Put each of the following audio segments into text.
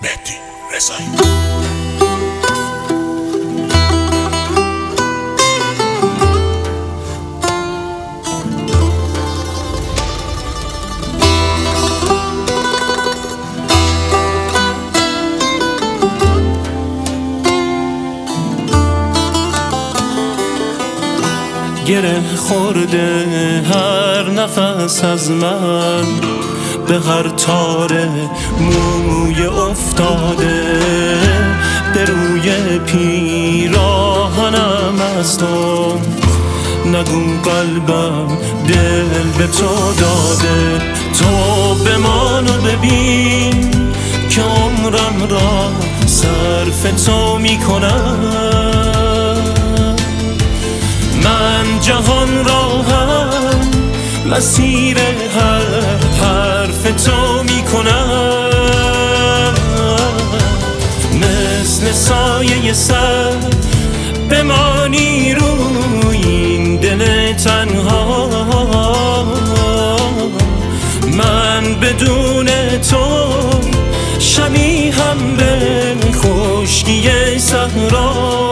مهدی رضایی. گره خورده هر نفس از من، به هر تار موی افتاده، به روی پیراهنم از تو. نگو قلبم دل به تو داده، تو بمان و ببین که عمرم را صرف تو میکنم. من جهان را هم مسیر هر حرف تو میکنم. مثل سایه سر بمانی روی این دل تنها. من بدون تو شبیهم به خشکی صحرا.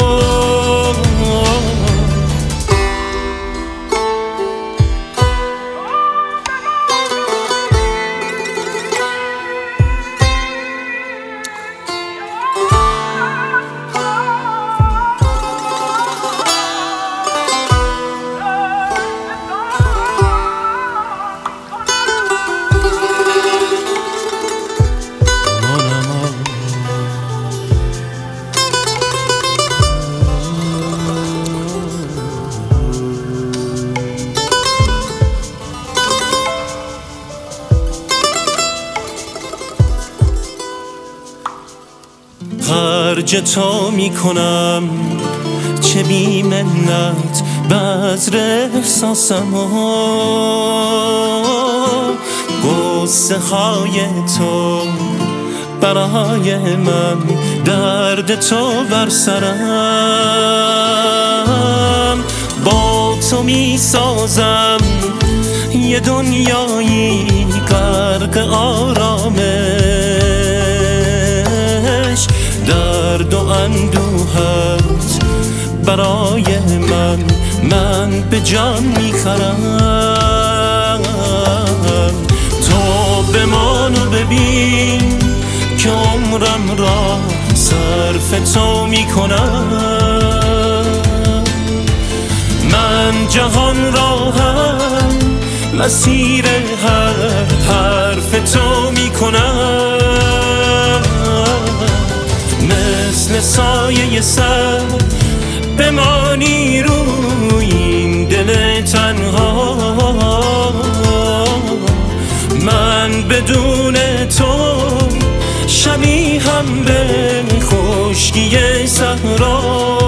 خرج تو میکنم چه بی منت بذر احساسم و غصه های تو برای من، درد تو بر سرم. با تو میسازم یه دنیایی غرق آرامش. درد و اندوهت برای من به جان میخرم. تو بمان و ببین که عمرم را صرف تو میکنم. من جهان را هم مسیر هر حرف تو میکنم. مثل سایه سر بمانی روی این دل تنها. من بدون تو شبیهم به خشکی صحرا.